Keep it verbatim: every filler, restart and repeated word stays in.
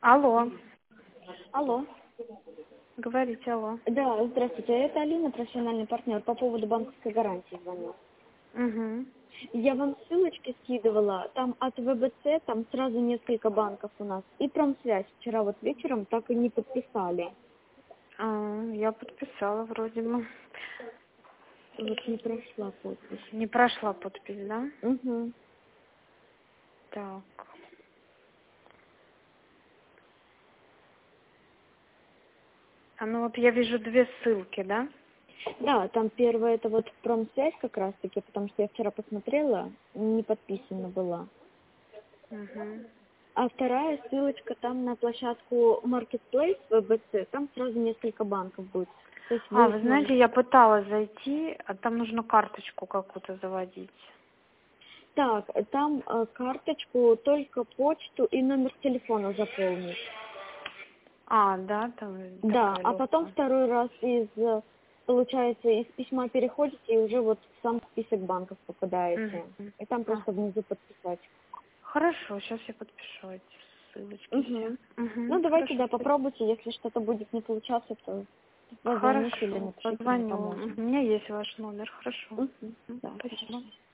Алло, Алло. говорите, алло. Да, здравствуйте. Это Алина, профессиональный партнер. По поводу банковской гарантии звоню. Угу. Я вам ссылочки скидывала. Там от ВБЦ, там сразу несколько банков у нас. И Промсвязь вчера вот вечером так и не подписали. А, я подписала вроде бы. Вот не прошла подпись. Не прошла подпись, да? Угу. Так. А ну вот я вижу две ссылки, да? Да, там первое это вот Промсвязь как раз таки, потому что я вчера посмотрела, не подписана была. Угу. А вторая ссылочка там на площадку Marketplace ВБЦ, там сразу несколько банков будет. То есть А, вы вы сможете. знаете, я пыталась зайти, а там нужно карточку какую-то заводить. Так, там э, карточку, только почту и номер телефона заполнить. А, да, там Да, такая а потом легкая. второй раз из, э, получается, из письма переходите и уже вот в сам список банков попадаете. Угу. И там А, просто внизу подписать. хорошо, сейчас я подпишу эти ссылочки все. Угу. Угу, Ну, давайте, хорошо, да, спасибо. попробуйте. Если что-то будет не получаться, то позвоните или Хорошо, напишите, мы позвоню. поможем. У меня есть ваш номер, хорошо. Угу. М, Да, спасибо. хорошо.